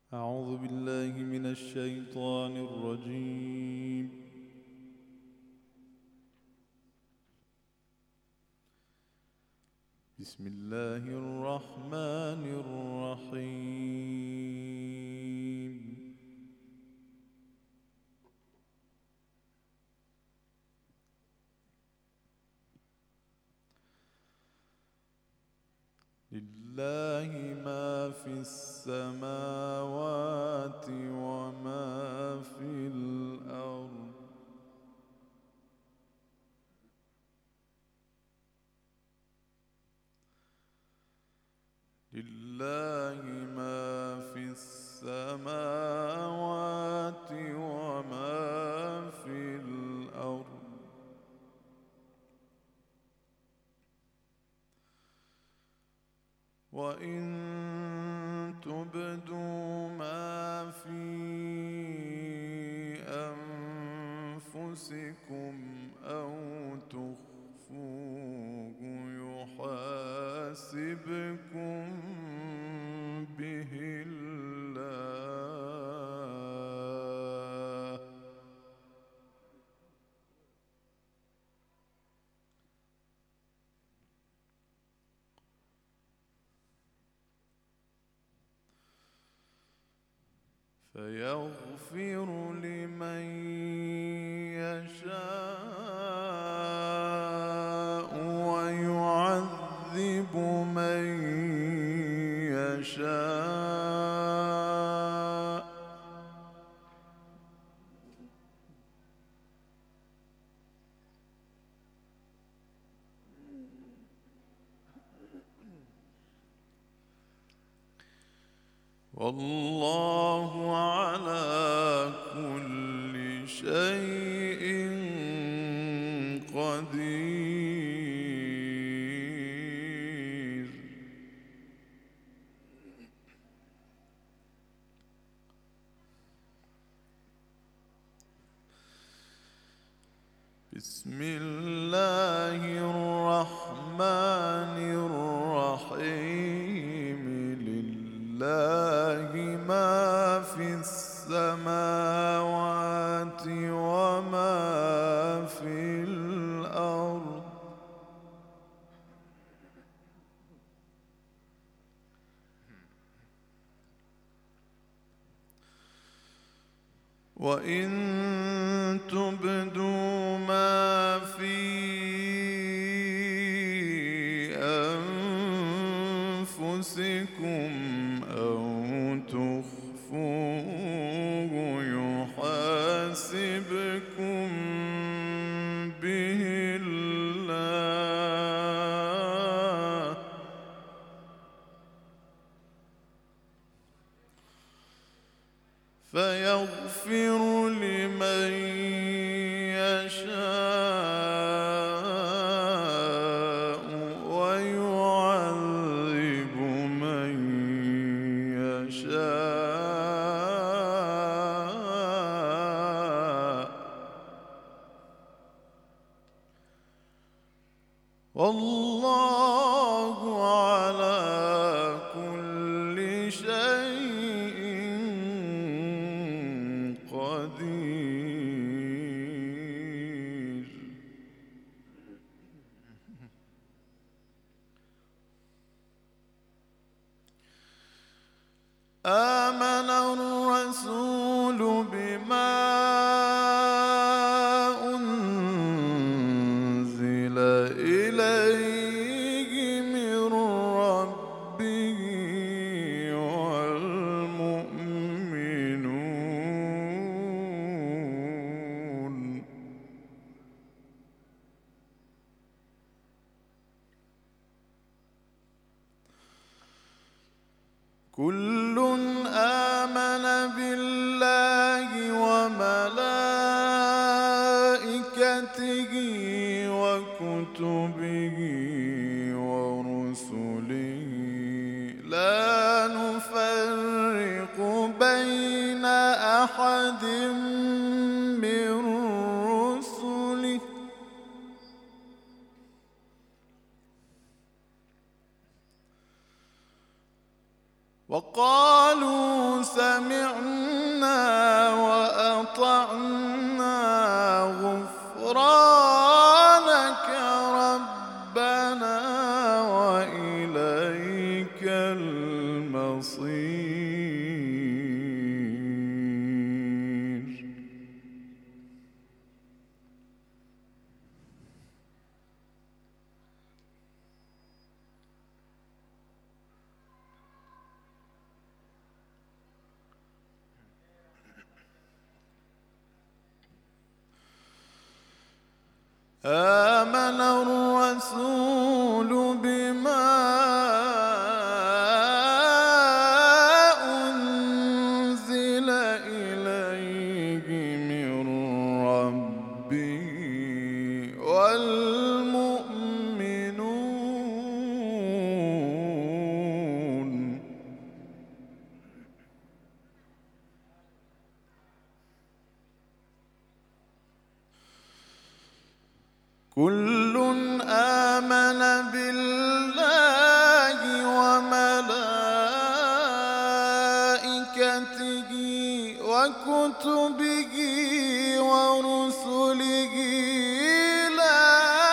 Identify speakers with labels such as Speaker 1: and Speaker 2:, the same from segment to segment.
Speaker 1: أعوذ بالله من الشيطان الرجيم. بسم الله الرحمن الرحيم. لله ما في السماوات وما في الأرض. لله ما في السماوات وما في الأرض. وإن تبدوا ما في أنفسكم أو تخفوه يحاسبكم به الله. فيغفر لمن يشاء ويعذب من يشاء. والله على كل شيء قدير. بسم الله الرحمن الرحيم. لله ما في السماوات وما في الأرض. وإن تبدوا ما في أنفسكم أو تخفوه يحاسبكم به الله. فيغفر لمن يشاء ويعذب من يشاء. والله على كل شيء قدير. آمن الرسول بما أنزل إليه من ربه والمؤمنون كل آمن بالله وملائكته وكتبه ورسله لا نفرق بين أحد من رسله وقالوا سمعنا سمعنا وأطعنا غفرانك ربنا وإليك المصير. آمن الرسول بما أنزل إليه من ربه والمؤمنون كل آمن بالله وملائكته وكتبه ورسله لا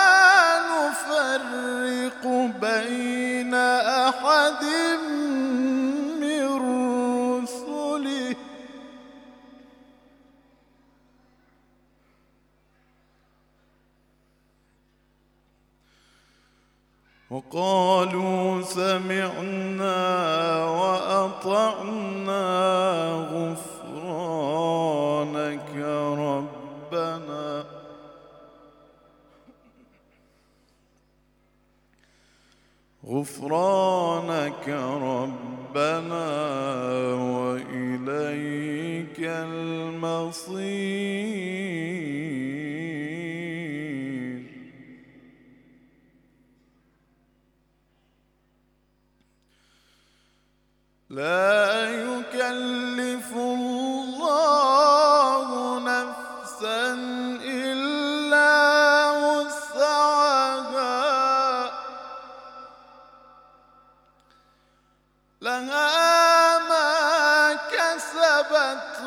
Speaker 1: نفرق بين أحد من رسله وقالوا سمعنا وأطعنا غفرانك ربنا وإليك المصير. لا يكلف الله نفسا إلا وسعها لها ما كسبت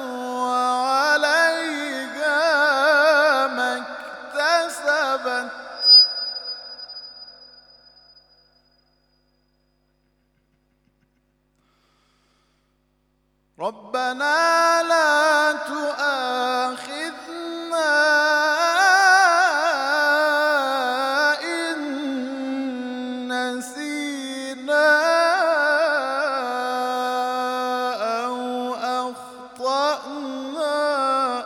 Speaker 1: وعليها ما اكتسبت ربنا لا تؤاخذنا إن نسينا أو أخطأنا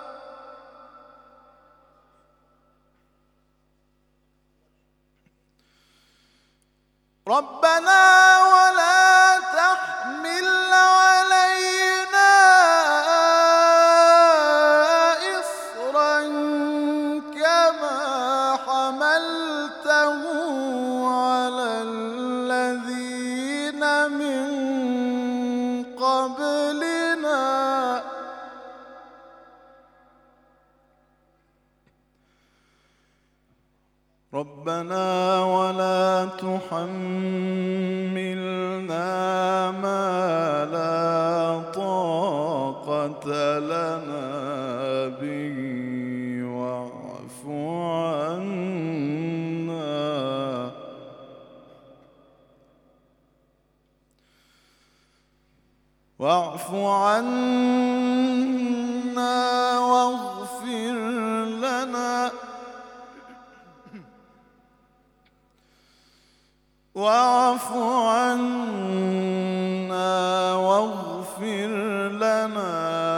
Speaker 1: ربنا ولا تحمل علينا إصرا كما حملته على الذين من قبلنا ربنا ولا تحملنا ما لا طاقة لنا به واعف عنا واغفر لنا واعف عنا واغفر لنا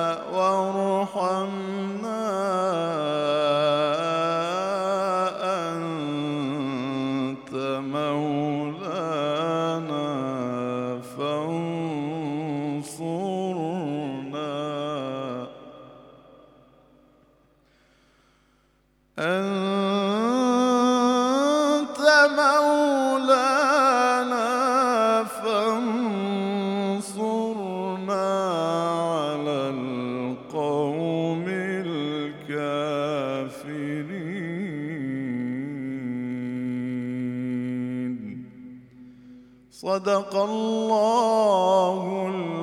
Speaker 1: وارحمنا أنت مولانا فانصرنا أنت مولانا فانصرنا على القوم الكافرين. صدق الله